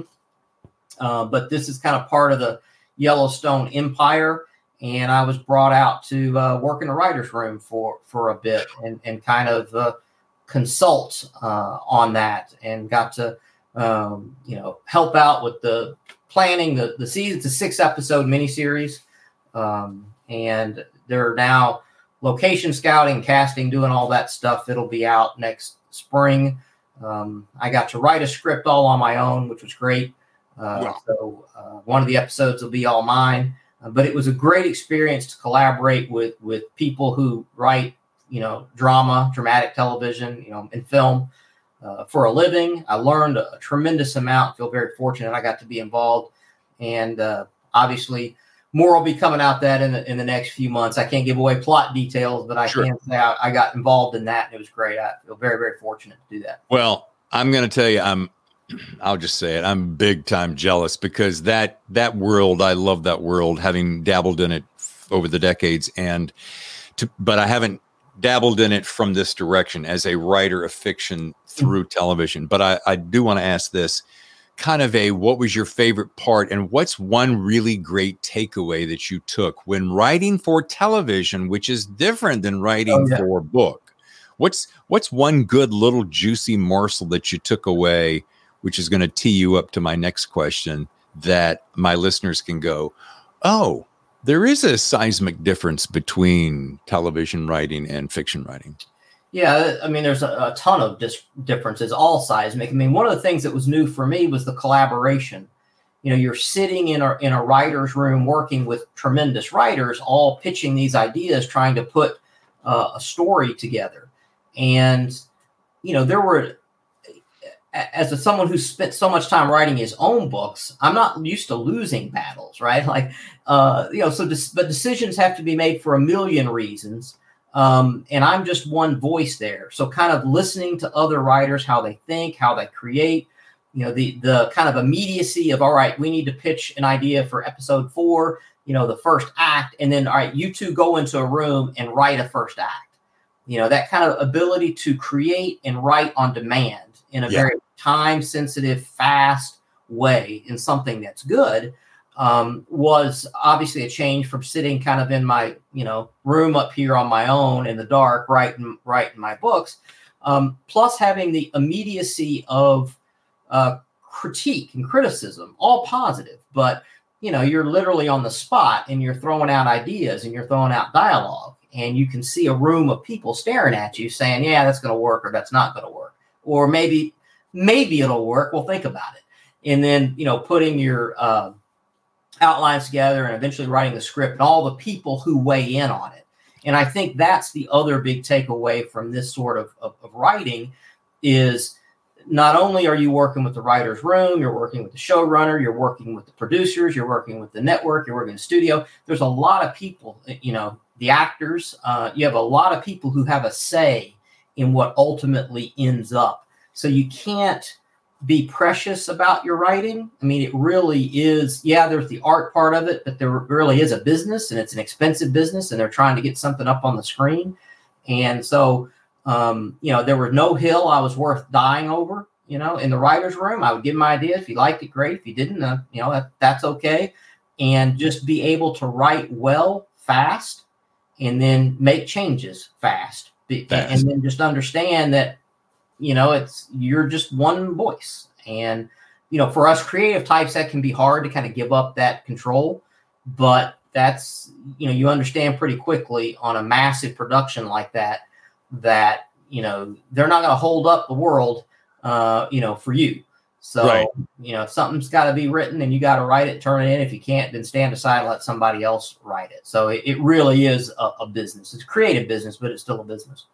Uh, but this is kind of part of the Yellowstone empire. And I was brought out to uh, work in the writer's room for, for a bit and, and kind of uh, consult uh, on that and got to, um, you know, help out with the planning the, the season. It's a six episode miniseries. Um, and they're now location scouting, casting, doing all that stuff. It'll be out next spring. Um, I got to write a script all on my own, which was great. Uh, wow. So uh, one of the episodes will be all mine. Uh, but it was a great experience to collaborate with with people who write, you know, drama, dramatic television, you know, and film uh, for a living. I learned a, a tremendous amount. I feel very fortunate I got to be involved, and uh, obviously more will be coming out that in the in the next few months. I can't give away plot details, but I sure. can say I, I got involved in that, and it was great. I feel very, very fortunate to do that. Well, I'm going to tell you, I'm, I'll just say it. I'm big time jealous because that that world, I love that world, having dabbled in it over the decades, and to, but I haven't dabbled in it from this direction as a writer of fiction through mm-hmm. television. But I, I do want to ask this. Kind of a, what was your favorite part, and what's one really great takeaway that you took when writing for television, which is different than writing oh, yeah. for a book? What's what's one good little juicy morsel that you took away, which is going to tee you up to my next question, that my listeners can go, oh, there is a seismic difference between television writing and fiction writing? Yeah, I mean, there's a, a ton of dis- differences, all seismic. I mean, one of the things that was new for me was the collaboration. You know, you're sitting in a in a writer's room working with tremendous writers, all pitching these ideas, trying to put uh, a story together. And, you know, there were, as a, someone who spent so much time writing his own books, I'm not used to losing battles, right? Like, uh, you know, so, dis- but decisions have to be made for a million reasons. Um, and I'm just one voice there. So kind of listening to other writers, how they think, how they create, you know, the, the kind of immediacy of, all right, we need to pitch an idea for episode four, you know, the first act. And then, all right, you two go into a room and write a first act. You know, that kind of ability to create and write on demand in a yeah. very time sensitive, fast way in something that's good. Um, was obviously a change from sitting kind of in my, you know, room up here on my own in the dark, writing, writing my books, um, plus having the immediacy of uh, critique and criticism, all positive, but you know, you're literally on the spot and you're throwing out ideas and you're throwing out dialogue, and you can see a room of people staring at you saying, yeah, that's going to work, or that's not going to work, or maybe, maybe it'll work. Well, think about it. And then, you know, putting your uh, outlines together and eventually writing the script and all the people who weigh in on it. And I think that's the other big takeaway from this sort of, of, of writing is not only are you working with the writer's room, you're working with the showrunner, you're working with the producers, you're working with the network, you're working in the studio. There's a lot of people, you know, the actors, uh, you have a lot of people who have a say in what ultimately ends up. So you can't be precious about your writing. I mean, it really is. Yeah, there's the art part of it, but there really is a business, and it's an expensive business, and they're trying to get something up on the screen. And so, um, you know, there was no hill I was worth dying over. You know, in the writer's room, I would give my idea. If you liked it, great. If you didn't, uh, you know, that, that's okay. And just be able to write well, fast, and then make changes fast. fast. And then just understand that, you know, it's, you're just one voice. And, you know, for us creative types, that can be hard to kind of give up that control, but that's, you know, you understand pretty quickly on a massive production like that, that, you know, they're not going to hold up the world, uh, you know, for you. So, right. you know, if something's got to be written and you got to write it, turn it in. If you can't, then stand aside and let somebody else write it. So it, it really is a, a business. It's a creative business, but it's still a business.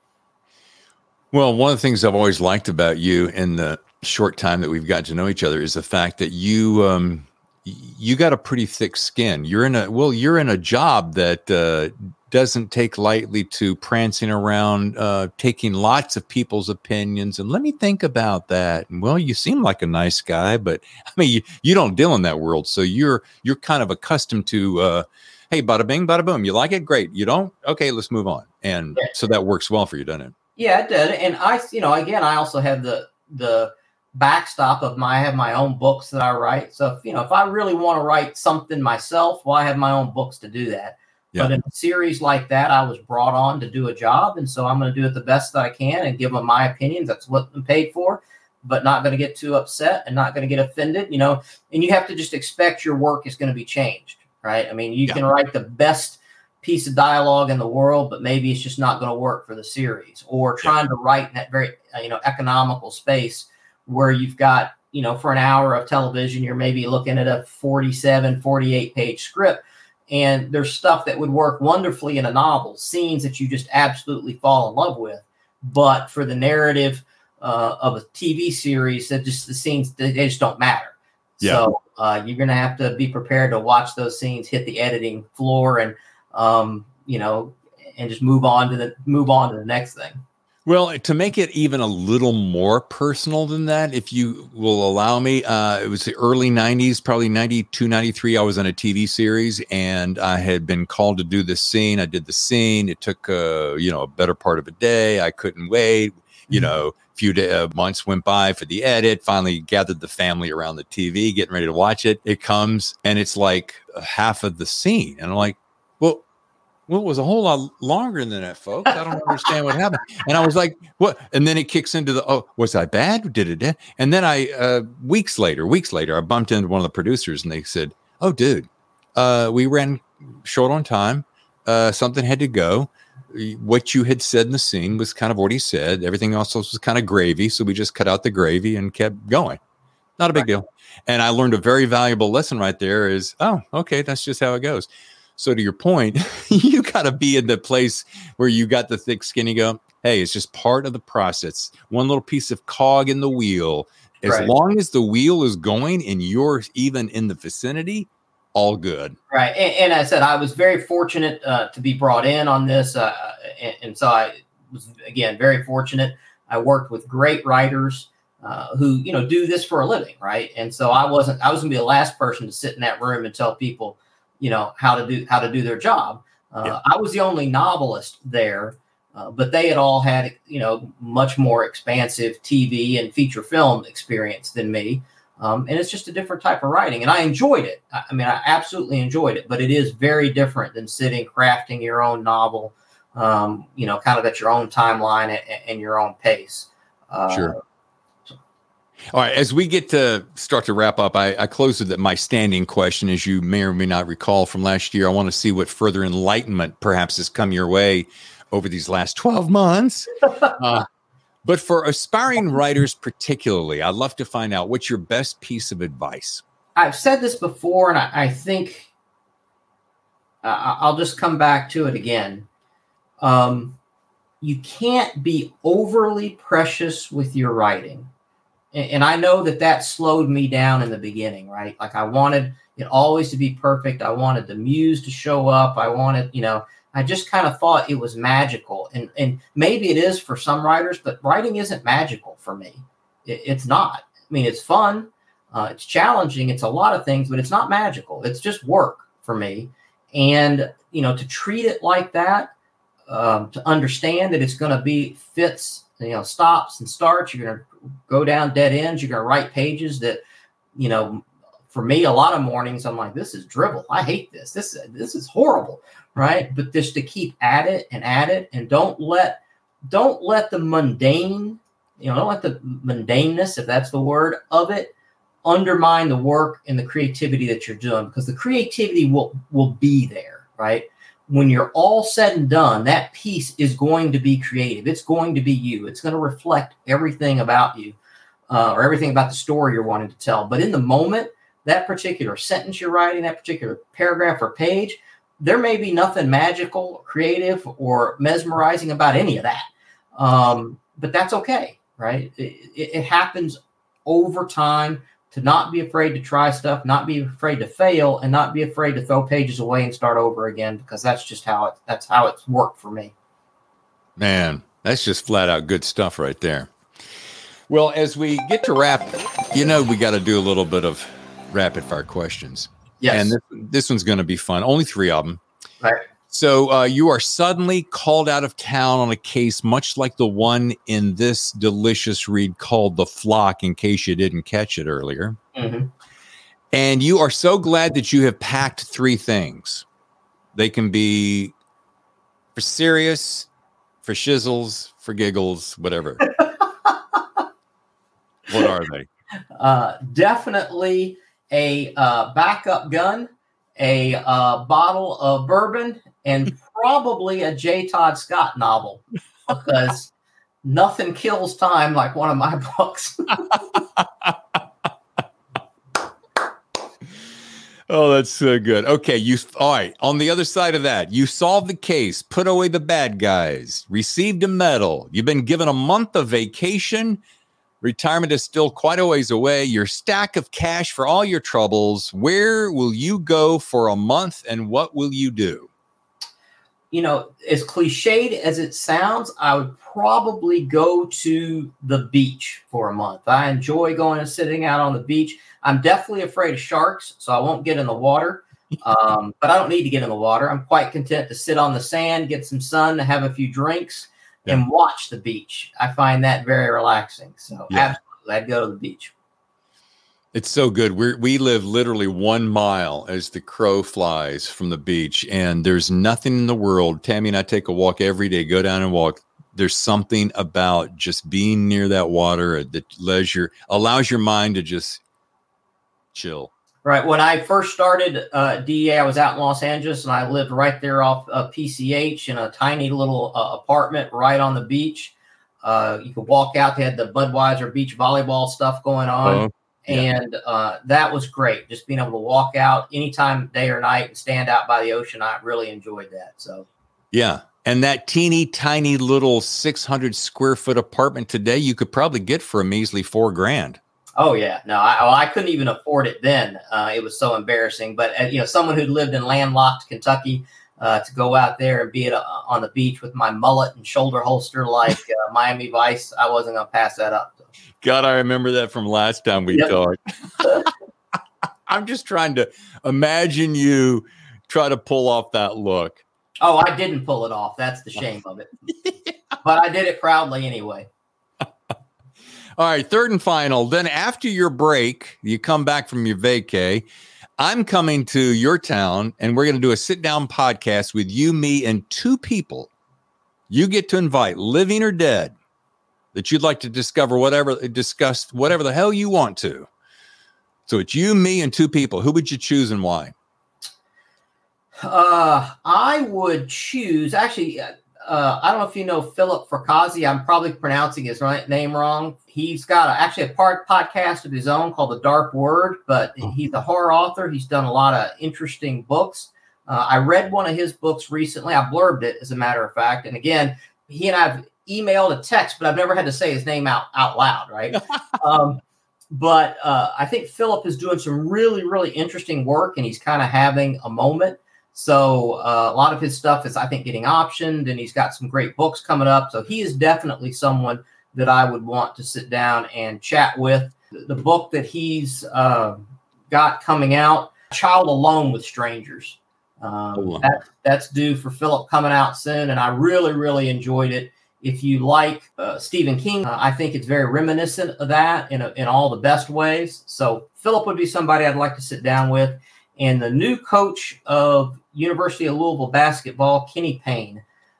Well, one of the things I've always liked about you in the short time that we've got to know each other is the fact that you um, you got a pretty thick skin. You're in a well, you're in a job that uh, doesn't take lightly to prancing around, uh, taking lots of people's opinions. And let me think about that. And well, you seem like a nice guy, but I mean, you, you don't deal in that world, so you're you're kind of accustomed to. Uh, hey, bada bing, bada boom. You like it? Great. You don't? Okay, let's move on. And yeah. So that works well for you, doesn't it? Yeah, it did. And I, you know, again, I also have the the backstop of my, I have my own books that I write. So, if, you know, if I really want to write something myself, well, I have my own books to do that. Yeah. But in a series like that, I was brought on to do a job. And so I'm going to do it the best that I can and give them my opinions. That's what I'm paid for, but not going to get too upset and not going to get offended, you know, and you have to just expect your work is going to be changed, right? I mean, you yeah. can write the best piece of dialogue in the world, but maybe it's just not going to work for the series, or trying yeah. to write in that very, uh, you know, economical space where you've got, you know, for an hour of television, you're maybe looking at a forty-seven, forty-eight page script. And there's stuff that would work wonderfully in a novel, scenes that you just absolutely fall in love with. But for the narrative uh, of a T V series, that just the scenes, they just don't matter. Yeah. So uh, you're going to have to be prepared to watch those scenes hit the editing floor and, um, you know, and just move on to the move on to the next thing. Well, to make it even a little more personal than that, if you will allow me, uh, it was the early nineties, probably ninety-two, ninety-three. I was on a T V series and I had been called to do this scene. I did the scene. It took, uh, you know, a better part of a day. I couldn't wait. You mm-hmm. know, a few day, uh, months went by for the edit. Finally gathered the family around the T V, getting ready to watch it. It comes and it's like half of the scene. And I'm like, well, Well, it was a whole lot longer than that, folks. I don't understand what happened. And I was like, what? And then it kicks into the, oh, was I bad? Did it? Did? And then I, uh, weeks later, weeks later, I bumped into one of the producers and they said, oh, dude, uh, we ran short on time. Uh, something had to go. What you had said in the scene was kind of what he said. Everything else was kind of gravy. So we just cut out the gravy and kept going. Not a big deal. And I learned a very valuable lesson right there is, oh, okay, that's just how it goes. So to your point, you got to be in the place where you got the thick skin. You go, hey, it's just part of the process. One little piece of cog in the wheel. As right. long as the wheel is going and you're even in the vicinity, all good. Right. And, and I said, I was very fortunate uh, to be brought in on this. Uh, and, and so I was, again, very fortunate. I worked with great writers uh, who, you know, do this for a living. Right. And so I wasn't, I was going to be the last person to sit in that room and tell people, you know, how to do, how to do their job. Uh, yeah. I was the only novelist there, uh, but they had all had, you know, much more expansive T V and feature film experience than me. Um, and it's just a different type of writing. And I enjoyed it. I, I mean, I absolutely enjoyed it, but it is very different than sitting, crafting your own novel, um, you know, kind of at your own timeline and, and your own pace. Uh, sure. So. All right. As we get to start to wrap up, I, I close with my standing question, as you may or may not recall from last year. I want to see what further enlightenment perhaps has come your way over these last twelve months. Uh, but for aspiring writers particularly, I'd love to find out what's your best piece of advice. I've said this before, and I, I think uh, I'll just come back to it again. Um, you can't be overly precious with your writing. And, and I know that that slowed me down in the beginning, right? Like I wanted it always to be perfect. I wanted the muse to show up. I wanted, you know, I just kind of thought it was magical. And, and maybe it is for some writers, but writing isn't magical for me. It, it's not. I mean, it's fun. Uh, it's challenging. It's a lot of things, but it's not magical. It's just work for me. And, you know, to treat it like that, Um, to understand that it's going to be fits, you know, stops and starts. You're going to go down dead ends. You're going to write pages that, you know, for me, a lot of mornings I'm like, this is drivel. I hate this. This, this is horrible. Right. But just to keep at it and at it, and don't let, don't let the mundane, you know, don't let the mundaneness, if that's the word, of it undermine the work and the creativity that you're doing, because the creativity will, will be there. Right. When you're all said and done, that piece is going to be creative. It's going to be you. It's going to reflect everything about you, uh, or everything about the story you're wanting to tell. But in the moment, that particular sentence you're writing, that particular paragraph or page, there may be nothing magical, creative, or mesmerizing about any of that. Um, but that's okay, right? It, it, it happens over time. To not be afraid to try stuff, not be afraid to fail, and not be afraid to throw pages away and start over again, because that's just how it, that's how it's worked for me. Man, that's just flat out good stuff right there. Well, as we get to wrap, you know, we got to do a little bit of rapid fire questions. Yes. And this, this one's going to be fun. Only three of them. Right. So uh, you are suddenly called out of town on a case much like the one in this delicious read called The Flock, in case you didn't catch it earlier. Mm-hmm. And you are so glad that you have packed three things. They can be for serious, for shizzles, for giggles, whatever. What are they? Uh, definitely a uh, backup gun, a uh, bottle of bourbon, and probably a J. Todd Scott novel, because nothing kills time like one of my books. Oh, that's so good. Okay, you all right. On the other side of that, you solved the case, put away the bad guys, received a medal. You've been given a month of vacation. Retirement is still quite a ways away. Your stack of cash for all your troubles. Where will you go for a month, and what will you do? You know, as cliched as it sounds, I would probably go to the beach for a month. I enjoy going and sitting out on the beach. I'm definitely afraid of sharks, so I won't get in the water. Um, but I don't need to get in the water. I'm quite content to sit on the sand, get some sun, have a few drinks, yeah. and watch the beach. I find that very relaxing. So yeah. absolutely, I'd go to the beach. It's so good. We we live literally one mile as the crow flies from the beach, and there's nothing in the world. Tammy and I take a walk every day, go down and walk. There's something about just being near that water that leisure allows your mind to just chill. Right. When I first started uh, D E A, I was out in Los Angeles, and I lived right there off uh, P C H in a tiny little uh, apartment right on the beach. Uh, you could walk out. They had the Budweiser beach volleyball stuff going on. Uh-huh. Yeah. And uh, that was great. Just being able to walk out anytime, day or night, and stand out by the ocean. I really enjoyed that. So, yeah. And that teeny tiny little six hundred square foot apartment today, you could probably get for a measly four grand. Oh, yeah. No, I, well, I couldn't even afford it then. Uh, it was so embarrassing. But, uh, you know, someone who lived in landlocked Kentucky, uh, to go out there and be at a, on the beach with my mullet and shoulder holster like uh, Miami Vice, I wasn't going to pass that up. So. God, I remember that from last time we yep. talked. I'm just trying to imagine you try to pull off that look. Oh, I didn't pull it off. That's the shame of it. But I did it proudly anyway. All right, third and final. Then after your break, you come back from your vacay. I'm coming to your town, and we're going to do a sit-down podcast with you, me, and two people you get to invite, living or dead. that you'd like to discover whatever, discuss whatever the hell you want to. So it's you, me, and two people. Who would you choose and why? Uh, I would choose, actually, uh, I don't know if you know Philip Fracassi. I'm probably pronouncing his right name wrong. He's got a, actually a part podcast of his own called The Dark Word, but he's a horror author. He's done a lot of interesting books. Uh, I read one of his books recently. I blurbed it, as a matter of fact. And again, he and I have emailed a text, but I've never had to say his name out, out loud, right? um, but uh, I think Philip is doing some really, really interesting work, and he's kind of having a moment. So uh, a lot of his stuff is, I think, getting optioned, and he's got some great books coming up. So he is definitely someone that I would want to sit down and chat with. The book that he's uh, got coming out, Child Alone with Strangers. Um, oh, wow. that, that's due for Philip coming out soon, and I really, really enjoyed it. If you like uh, Stephen King, uh, I think it's very reminiscent of that in, a, in all the best ways. So Philip would be somebody I'd like to sit down with. And the new coach of University of Louisville basketball, Kenny Payne.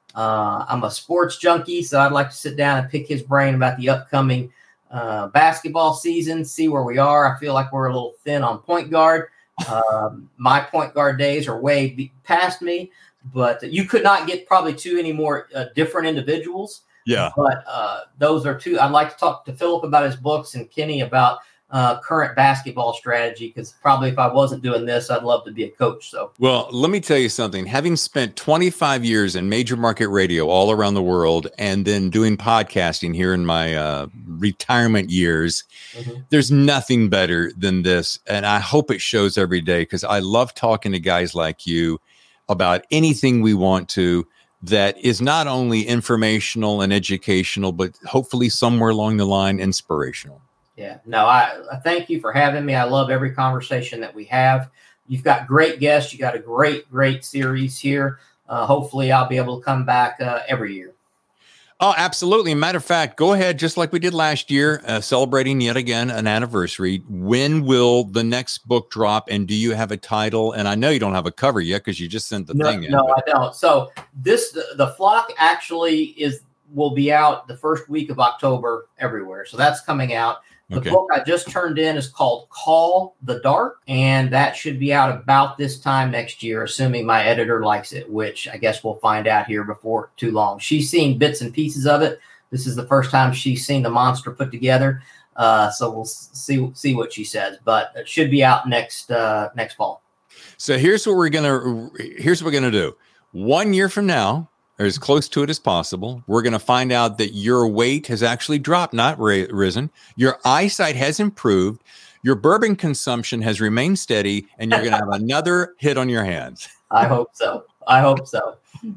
Uh, I'm a sports junkie, so I'd like to sit down and pick his brain about the upcoming uh, basketball season, see where we are. I feel like we're a little thin on point guard. Um, my point guard days are way be- past me, but you could not get probably two any more uh, different individuals. Yeah. But uh, those are two. I'd like to talk to Philip about his books and Kenny about Uh, current basketball strategy, because probably if I wasn't doing this, I'd love to be a coach. So, well, let me tell you something. Having spent twenty-five years in major market radio all around the world, and then doing podcasting here in my uh, retirement years, mm-hmm. there's nothing better than this. And I hope it shows every day, because I love talking to guys like you about anything we want to that is not only informational and educational, but hopefully somewhere along the line, inspirational. Yeah, no, I, I thank you for having me. I love every conversation that we have. You've got great guests. You got a great, great series here. Uh, hopefully I'll be able to come back uh, every year. Oh, absolutely. Matter of fact, go ahead, just like we did last year, uh, celebrating yet again an anniversary. When will the next book drop, and do you have a title? And I know you don't have a cover yet because you just sent the no, thing in. No, but. I don't. So this, the, the Flock actually is will be out the first week of October everywhere. So that's coming out. The okay. book I just turned in is called Call the Dark, and that should be out about this time next year, assuming my editor likes it, which I guess we'll find out here before too long. She's seen bits and pieces of it. This is the first time she's seen the monster put together, uh, so we'll see see what she says. But it should be out next uh, next fall. So here's what we're gonna here's what we're gonna do. One year from now, or as close to it as possible, we're going to find out that your weight has actually dropped, not ra- risen. Your eyesight has improved. Your bourbon consumption has remained steady, and you're going to have another hit on your hands. I hope so. I hope so.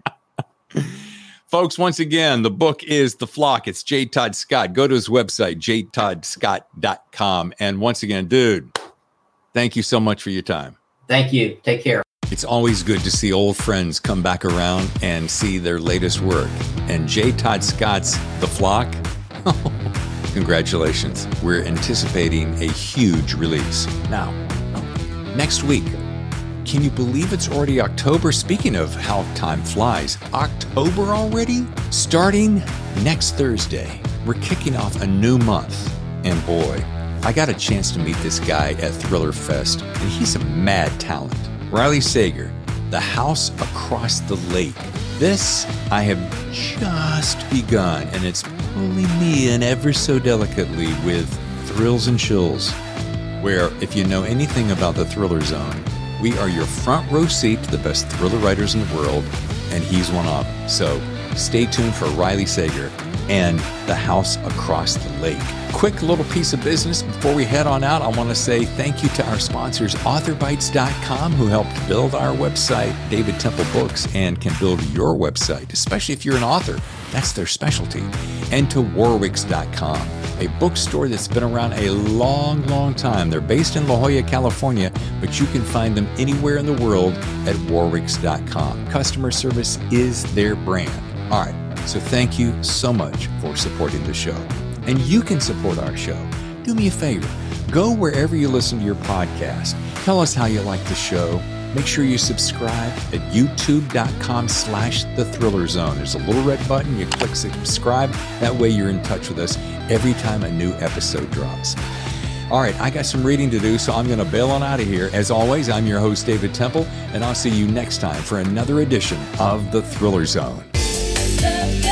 Folks, once again, the book is The Flock. It's J. Todd Scott. Go to his website, j todd scott dot com. And once again, dude, thank you so much for your time. Thank you. Take care. It's always good to see old friends come back around and see their latest work. And J. Todd Scott's The Flock, oh, congratulations. We're anticipating a huge release. Now, next week, can you believe it's already October? Speaking of how time flies, October already? Starting next Thursday, we're kicking off a new month. And boy, I got a chance to meet this guy at Thriller Fest, and he's a mad talent. Riley Sager, The House Across the Lake. This I have just begun, and it's pulling me in ever so delicately with thrills and chills, where if you know anything about the Thriller Zone, we are your front row seat to the best thriller writers in the world, and he's one of them. So stay tuned for Riley Sager and The House Across the Lake. Quick little piece of business before we head on out. I want to say thank you to our sponsors, author bites dot com, who helped build our website, David Temple Books, and can build your website, especially if you're an author. That's their specialty. And to warwicks dot com, a bookstore that's been around a long, long time. They're based in La Jolla, California, but you can find them anywhere in the world at warwicks dot com. Customer service is their brand. All right. So thank you so much for supporting the show. And you can support our show. Do me a favor. Go wherever you listen to your podcast. Tell us how you like the show. make sure you subscribe at youtube.com slash the Thriller Zone. There's a little red button. You click subscribe. That way you're in touch with us every time a new episode drops. All right, I got some reading to do, so I'm going to bail on out of here. As always, I'm your host, David Temple, and I'll see you next time for another edition of the Thriller Zone.